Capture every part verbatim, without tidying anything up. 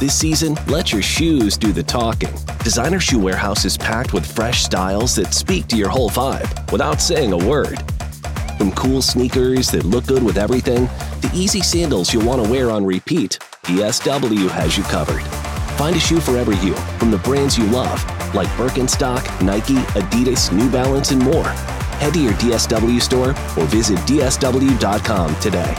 This season, let your shoes do the talking. Designer Shoe Warehouse is packed with fresh styles that speak to your whole vibe without saying a word. From cool sneakers that look good with everything, to easy sandals you'll want to wear on repeat, D S W has you covered. Find a shoe for every you from the brands you love, like Birkenstock, Nike, Adidas, New Balance, and more. Head to your D S W store or visit D S W dot com today.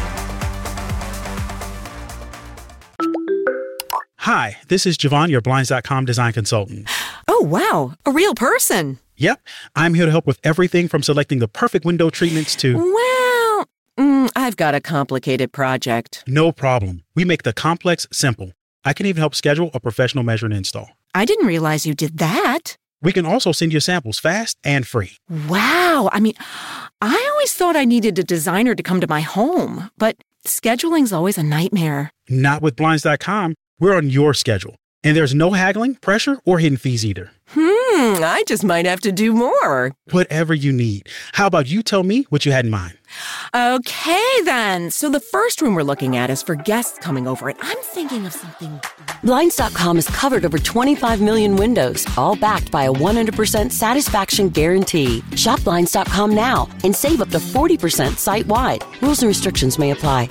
Hi, this is Javon, your Blinds dot com design consultant. Oh, wow. A real person. Yep. I'm here to help with everything from selecting the perfect window treatments to... Well, mm, I've got a complicated project. No problem. We make the complex simple. I can even help schedule a professional measure and install. I didn't realize you did that. We can also send you samples fast and free. Wow. I mean, I always thought I needed a designer to come to my home, but scheduling's always a nightmare. Not with Blinds dot com. We're on your schedule. And there's no haggling, pressure, or hidden fees either. Hmm, I just might have to do more. Whatever you need. How about you tell me what you had in mind? Okay, then. So the first room we're looking at is for guests coming over, and I'm thinking of something... Blinds dot com has covered over twenty-five million windows, all backed by a one hundred percent satisfaction guarantee. Shop Blinds dot com now and save up to forty percent site-wide. Rules and restrictions may apply.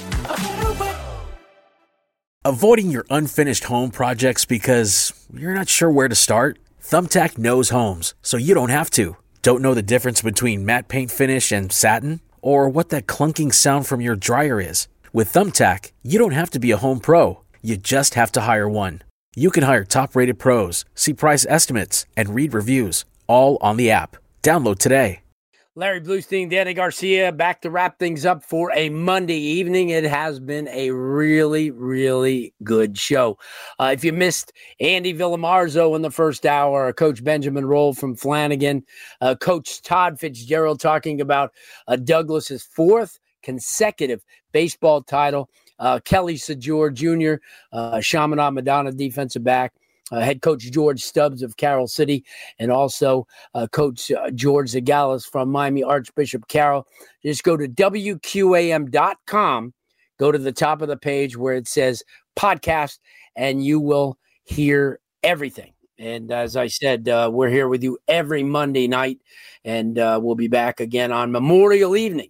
Avoiding your unfinished home projects because you're not sure where to start? Thumbtack knows homes, so you don't have to. Don't know the difference between matte paint finish and satin? Or what that clunking sound from your dryer is? With Thumbtack, you don't have to be a home pro. You just have to hire one. You can hire top-rated pros, see price estimates, and read reviews, all on the app. Download today. Larry Bluestein, Danny Garcia, back to wrap things up for a Monday evening. It has been a really, really good show. Uh, if you missed Andy Villamarzo in the first hour, Coach Benjamin Roll from Flanagan, uh, Coach Todd Fitzgerald talking about uh, Douglas's fourth consecutive baseball title, uh, Kelly Sajor Junior, uh, Chaminade Madonna defensive back, Uh, head coach George Stubbs of Carroll City, and also uh, coach uh, George Zagalis from Miami Archbishop Carroll. Just go to W Q A M dot com, go to the top of the page where it says podcast, and you will hear everything. And as I said, uh, we're here with you every Monday night, and uh, we'll be back again on Memorial Evening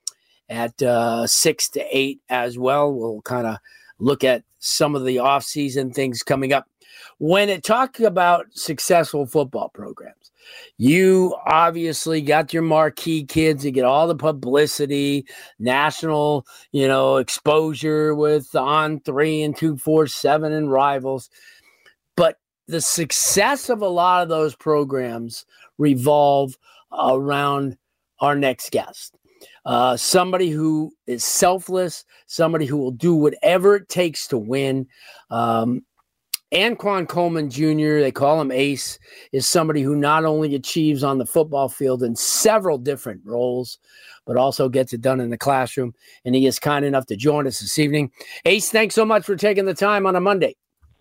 at uh, six to eight as well. We'll kind of look at some of the off-season things coming up. When it talks about successful football programs, you obviously got your marquee kids. You get all the publicity, national, you know, exposure with On three and two forty-seven and rivals. But the success of a lot of those programs revolve around our next guest. Uh, somebody who is selfless, somebody who will do whatever it takes to win. Um, Anquan Coleman Junior, they call him Ace, is somebody who not only achieves on the football field in several different roles, but also gets it done in the classroom. And he is kind enough to join us this evening. Ace, thanks so much for taking the time on a Monday.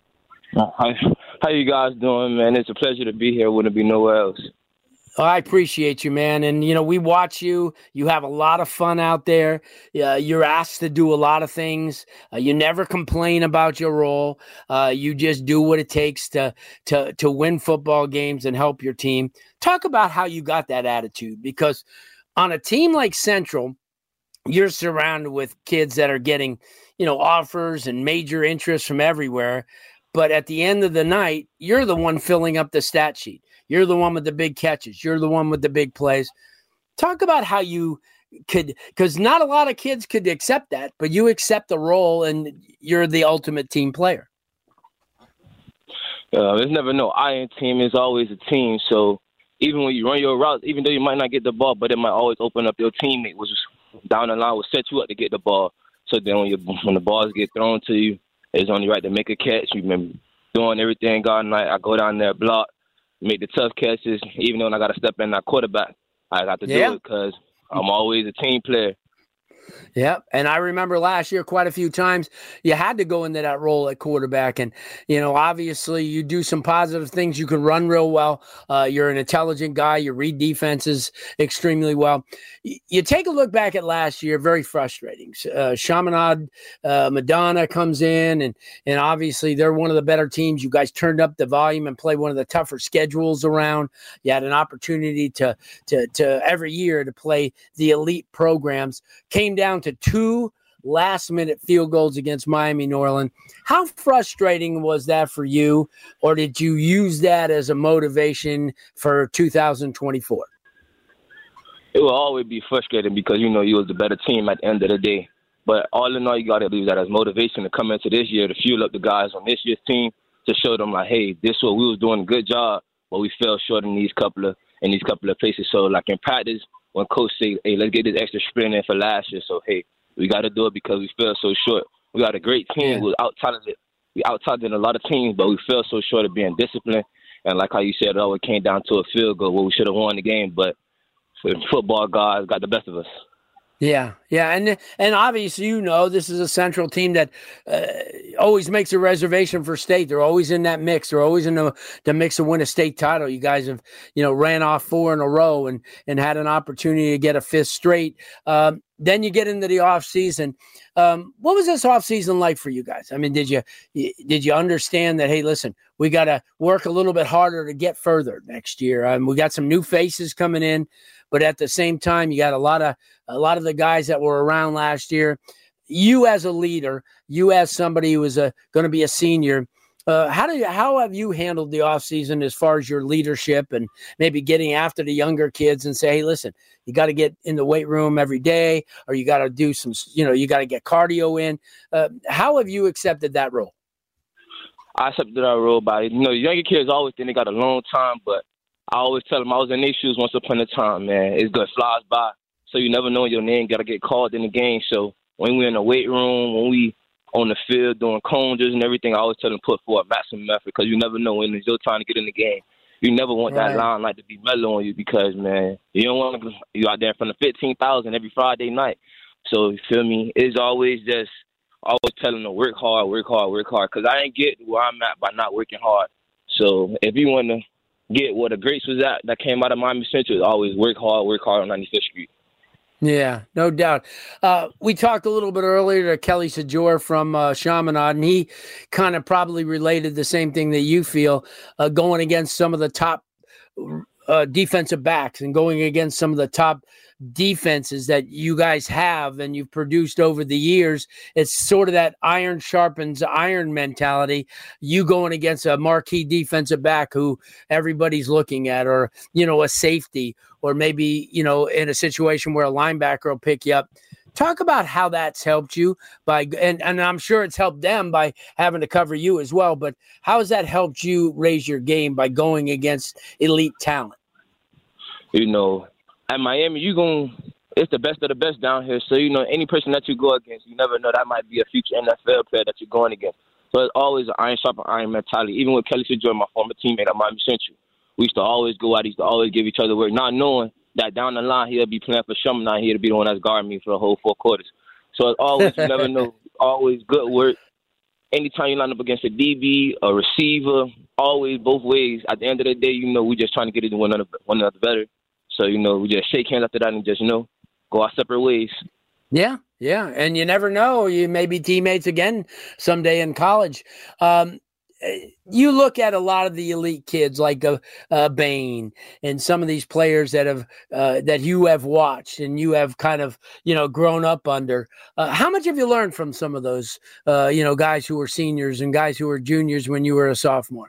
Hi, how you guys doing, man? It's a pleasure to be here. Wouldn't be nowhere else. Oh, I appreciate you, man. And, you know, we watch you. You have a lot of fun out there. Uh, you're asked to do a lot of things. Uh, you never complain about your role. Uh, you just do what it takes to, to, to win football games and help your team. Talk about how you got that attitude, because on a team like Central, you're surrounded with kids that are getting, you know, offers and major interest from everywhere. But at the end of the night, you're the one filling up the stat sheet. You're the one with the big catches. You're the one with the big plays. Talk about how you could, because not a lot of kids could accept that, but you accept the role and you're the ultimate team player. Uh, there's never no I in team. It's always a team. So even when you run your route, even though you might not get the ball, but it might always open up your teammate, which is down the line will set you up to get the ball. So then when, you, when the balls get thrown to you, it's only right to make a catch. You've been doing everything all night. I go down there, block, make the tough catches. Even though I got to step in that quarterback, I got to yeah. do it because I'm always a team player. Yeah, and I remember last year quite a few times you had to go into that role at quarterback. And, you know, obviously you do some positive things. You can run real well. Uh, you're an intelligent guy. You read defenses extremely well. Y- you take a look back at last year, very frustrating. Uh, Chaminade, uh, Madonna comes in, and, and obviously they're one of the better teams. You guys turned up the volume and played one of the tougher schedules around. You had an opportunity to, to, to every year to play the elite programs. Came down to two last-minute field goals against Miami Norland. How frustrating was that for you, or did you use that as a motivation for two thousand twenty-four? It will always be frustrating because, you know, you was the better team at the end of the day. But all in all, you got to use that as motivation to come into this year to fuel up the guys on this year's team to show them, like, hey, this is what we was doing a good job, but we fell short in these couple of in these couple of places. So, like, in practice, when coach say, hey, let's get this extra sprint in for last year. So, hey, we got to do it because we fell so short. We got a great team. Yeah. We out-talented. We out-talented a lot of teams, but we fell so short of being disciplined. And like how you said, it always came down to a field goal where we should have won the game. But football guys got the best of us. Yeah, yeah, and and obviously, you know, this is a Central team that uh, always makes a reservation for state. They're always in that mix. They're always in the, the mix to win a state title. You guys have, you know, ran off four in a row and and had an opportunity to get a fifth straight. Um, then you get into the off season. Um, what was this off season like for you guys? I mean, did you did you understand that? Hey, listen, we got to work a little bit harder to get further next year. Um, we got some new faces coming in. But at the same time, you got a lot of a lot of the guys that were around last year. You as a leader, you as somebody who is a going to be a senior, uh, how do you, how have you handled the offseason as far as your leadership and maybe getting after the younger kids and say, hey, listen, you got to get in the weight room every day, or you got to do some, you know, you got to get cardio in. Uh, how have you accepted that role? I accepted that role by, you know, younger kids always think they got a long time, but I always tell them I was in their shoes once upon a time, man. It's good, flies by. So you never know your name, got to get called in the game. So when we're in the weight room, when we on the field doing conjures and everything, I always tell them put forth maximum effort because you never know when it's your time to get in the game. You never want right. that limelight to be mellow on you because, man, you don't want to you out there in front of fifteen thousand every Friday night. So, you feel me? It's always just always telling them work hard, work hard, work hard because I ain't get where I'm at by not working hard. So if you want to get where the greats was at that came out of Miami Central, is always work hard, work hard on ninety-fifth Street. Yeah, no doubt. Uh, we talked a little bit earlier to Kelly Sajor from uh, Chaminade, and he kind of probably related the same thing that you feel, uh, going against some of the top uh, defensive backs and going against some of the top defenses that you guys have and you've produced over the years. It's sort of that iron sharpens iron mentality. You going against a marquee defensive back who everybody's looking at, or, you know, a safety, or maybe, you know, in a situation where a linebacker will pick you up. Talk about how that's helped you by, and, and I'm sure it's helped them by having to cover you as well, but how has that helped you raise your game by going against elite talent? You know, at Miami, you going it's the best of the best down here. So, you know, any person that you go against, you never know, that might be a future N F L player that you're going against. So it's always an iron sharp iron mentality. Even with Kelly Sajor, my former teammate at Miami Central, we used to always go out, used to always give each other work, not knowing that down the line he'll be playing for Chaminade, he'll be the one that's guarding me for the whole four quarters. So it's always, you never know, always good work. Anytime you line up against a D B, a receiver, always both ways. At the end of the day, you know, we're just trying to get it to one another, one another better. So, you know, we just shake hands after that and just, you know, go our separate ways. Yeah, yeah. And you never know. You may be teammates again someday in college. Um, you look at a lot of the elite kids like uh, uh, Bain and some of these players that have uh, that you have watched and you have kind of, you know, grown up under. Uh, how much have you learned from some of those, uh, you know, guys who were seniors and guys who were juniors when you were a sophomore?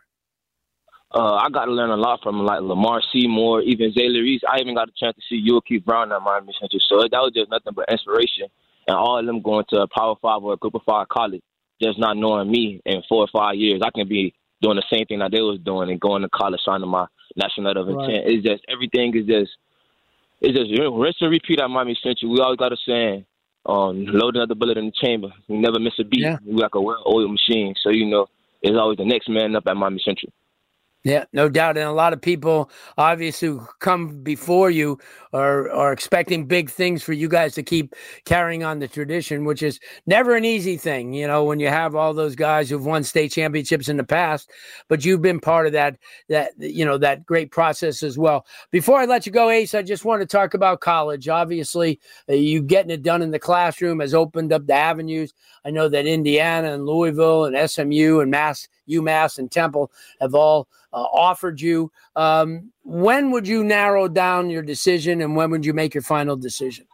Uh, I got to learn a lot from like Lamar Seymour, even Zayla Reese. I even got a chance to see Yokeith Brown at Miami Central. So that was just nothing but inspiration. And all of them going to a Power Five or a Group of Five college, just not knowing me in four or five years, I can be doing the same thing that they was doing and going to college, signing my national letter of intent. Right. It's just, everything is just, it's just rinse and repeat at Miami Central. We always got a saying, um, load another bullet in the chamber. We never miss a beat. Yeah. We like a well-oiled machine. So, you know, it's always the next man up at Miami Central. Yeah, no doubt. And a lot of people, obviously, who come before you are, are expecting big things for you guys to keep carrying on the tradition, which is never an easy thing, you know, when you have all those guys who've won state championships in the past, but you've been part of that, that, you know, that great process as well. Before I let you go, Ace, I just want to talk about college. Obviously, uh, you getting it done in the classroom has opened up the avenues. I know that Indiana and Louisville and S M U and Mass, UMass and Temple have all Uh, offered you. Um, when would you narrow down your decision, and when would you make your final decision?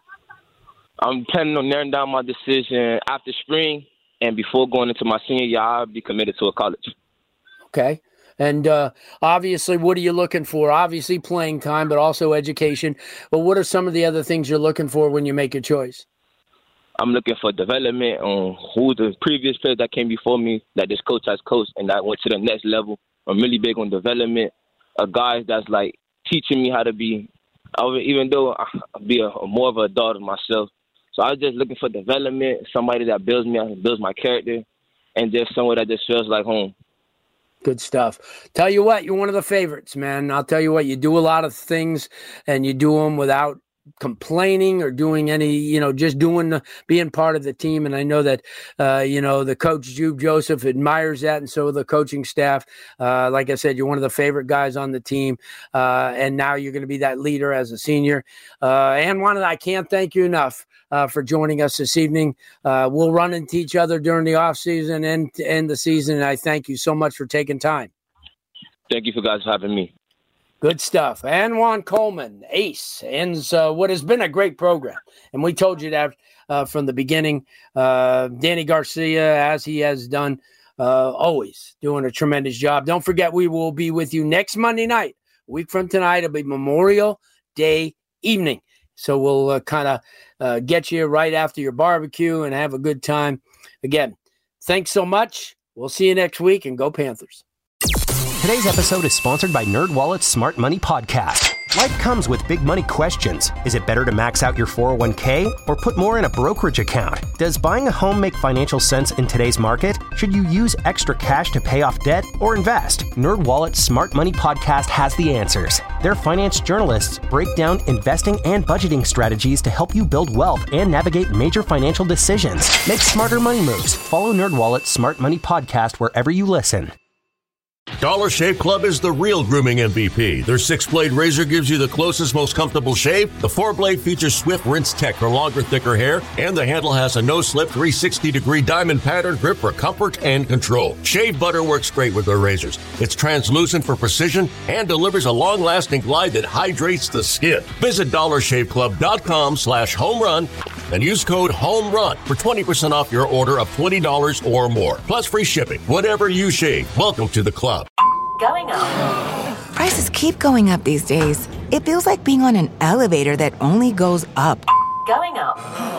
I'm planning on narrowing down my decision after spring, and before going into my senior year, I'll be committed to a college. Okay. And uh, obviously, what are you looking for? Obviously, playing time, but also education. But what are some of the other things you're looking for when you make a choice? I'm looking for development on who the previous players that came before me, that this coach has coached, and that went to the next level. I'm really big on development of guys that's like teaching me how to be, even though I be a, a more of a adult myself. So I was just looking for development, somebody that builds me, builds my character, and just somewhere that just feels like home. Good stuff. Tell you what, you're one of the favorites, man. I'll tell you what, you do a lot of things, and you do them without complaining or doing any, you know, just doing, the, being part of the team. And I know that, uh, you know, the coach, Jude Joseph, admires that. And so the coaching staff, uh, like I said, you're one of the favorite guys on the team. Uh, and now you're going to be that leader as a senior. Uh, and one, I can't thank you enough uh, for joining us this evening. Uh, we'll run into each other during the off season and to end the season. And I thank you so much for taking time. Thank you for guys having me. Good stuff. Anwan Coleman, Ace, ends uh, what has been a great program. And we told you that uh, from the beginning. Uh, Danny Garcia, as he has done, uh, always doing a tremendous job. Don't forget, we will be with you next Monday night. A week from tonight, it'll be Memorial Day evening. So we'll uh, kind of uh, get you right after your barbecue and have a good time. Again, thanks so much. We'll see you next week, and go Panthers. Today's episode is sponsored by NerdWallet's Smart Money Podcast. Life comes with big money questions. Is it better to max out your four oh one k or put more in a brokerage account? Does buying a home make financial sense in today's market? Should you use extra cash to pay off debt or invest? NerdWallet's Smart Money Podcast has the answers. Their finance journalists break down investing and budgeting strategies to help you build wealth and navigate major financial decisions. Make smarter money moves. Follow NerdWallet's Smart Money Podcast wherever you listen. Dollar Shave Club is the real grooming M V P. Their six-blade razor gives you the closest, most comfortable shave. The four-blade features swift rinse tech for longer, thicker hair. And the handle has a no-slip three sixty degree diamond pattern grip for comfort and control. Shave butter works great with their razors. It's translucent for precision and delivers a long-lasting glide that hydrates the skin. Visit dollar shave club dot com slash home run and use code HOMERUN for twenty percent off your order of twenty dollars or more. Plus free shipping. Whatever you shave, welcome to the club. Going up. Prices keep going up these days. It feels like being on an elevator that only goes up. Going up.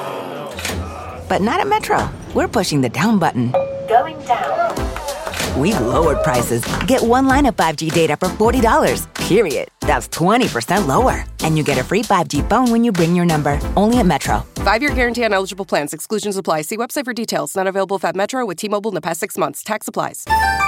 But not at Metro. We're pushing the down button. Going down. We've lowered prices. Get one line of five G data for forty dollars, period. That's twenty percent lower. And you get a free five G phone when you bring your number. Only at Metro. Five-year guarantee on eligible plans. Exclusions apply. See website for details. Not available at Metro with T-Mobile in the past six months. Tax applies.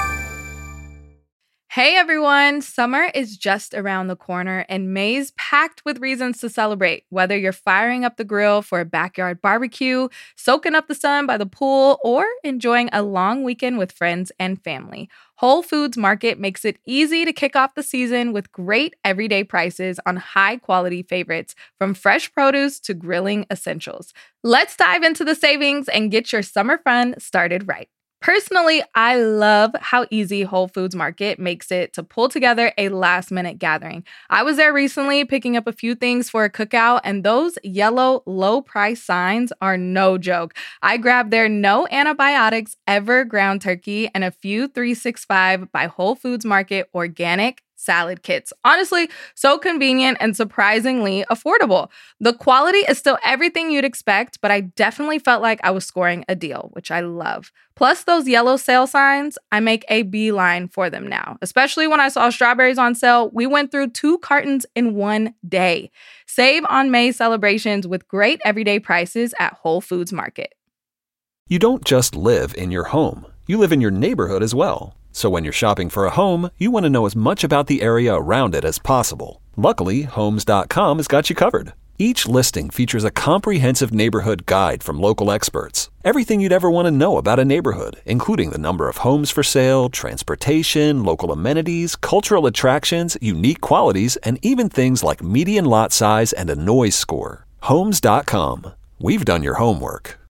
Hey everyone, summer is just around the corner and May's packed with reasons to celebrate. Whether you're firing up the grill for a backyard barbecue, soaking up the sun by the pool, or enjoying a long weekend with friends and family, Whole Foods Market makes it easy to kick off the season with great everyday prices on high-quality favorites, from fresh produce to grilling essentials. Let's dive into the savings and get your summer fun started right. Personally, I love how easy Whole Foods Market makes it to pull together a last-minute gathering. I was there recently picking up a few things for a cookout, and those yellow low-price signs are no joke. I grabbed their no antibiotics ever ground turkey and a few three sixty-five by Whole Foods Market organic salad kits. Honestly, so convenient and surprisingly affordable. The quality is still everything you'd expect, but I definitely felt like I was scoring a deal, which I love. Plus those yellow sale signs, I make a beeline for them now. Especially when I saw strawberries on sale, we went through two cartons in one day. Save on May celebrations with great everyday prices at Whole Foods Market. You don't just live in your home. You live in your neighborhood as well. So when you're shopping for a home, you want to know as much about the area around it as possible. Luckily, Homes dot com has got you covered. Each listing features a comprehensive neighborhood guide from local experts. Everything you'd ever want to know about a neighborhood, including the number of homes for sale, transportation, local amenities, cultural attractions, unique qualities, and even things like median lot size and a noise score. Homes dot com. We've done your homework.